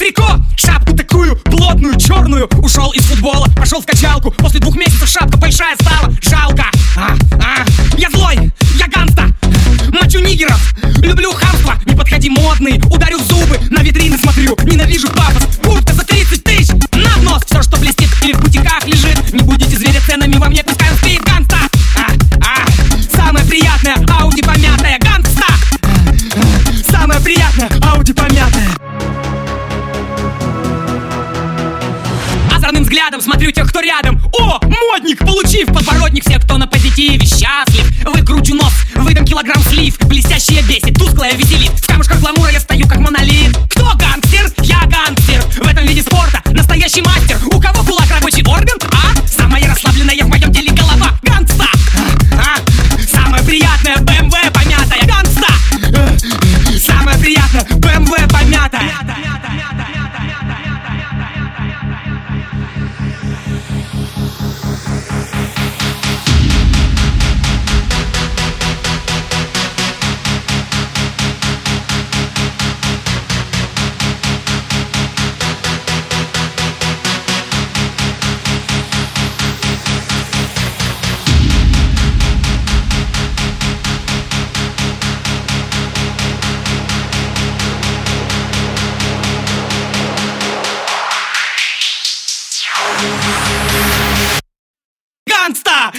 трико, шапку такую плотную, черную. Ушел из футбола, пошел в качалку. После 2 месяцев шапка большая стала. Жалко. Я злой, я ганста. Мочу нигеров, люблю хамство. Не подходи, модный, ударю в зубы. На витрины смотрю, ненавижу пафос. Куртка за 30 тысяч, на нос. Все, что блестит или в бутиках лежит. Не будете зверя ценами во мне, пускай он стоит. Ганста. Самое приятное, Ауди помятая. Ганста. Самое приятное, Ауди помятая. Озорным взглядом смотрю тех, кто рядом. О, модник, получив подбородник. Все, кто на позитиве, счастлив. Выкручу нос, выдам килограмм слив. Блестящее бесит, тусклое веселит. В камушках гламура я стою как монолит. Кто гангстер? Я гангстер. В этом виде спорта настоящий мастер. У кого кулак рабочий орган? Самая расслабленная в моем деле голова. Гангста. Самое приятное, BMW помятая. Гангста. Самое приятное, BMW помятая. Гангста!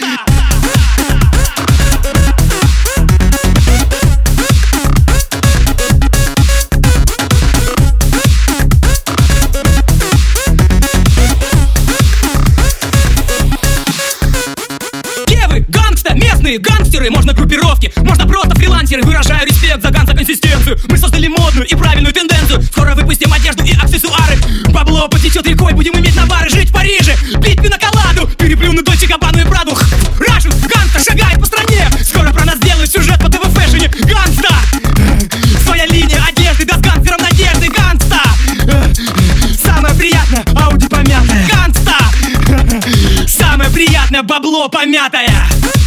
Левый, гангста, местные гангстеры. Можно группировки, можно просто фрилансеры. Выражаю респект за ганса консистенцию. Мы создали модную и правильную тенденцию. Скоро выпустим одежду и аксессуары. Бабло потечет рекой, будем иметь навары. Жить в Париже, пить пиноколаду. Переплюну Дольче Габбану и Праду. Рашен, гангста шагает по стране. Скоро про нас делают сюжет по ТВ-фэшене. Гангста! Своя линия одежды, да с гангстером надежды. Гангста! Самое приятное, Ауди помятая. Гангста! Самое приятное, бабло помятое.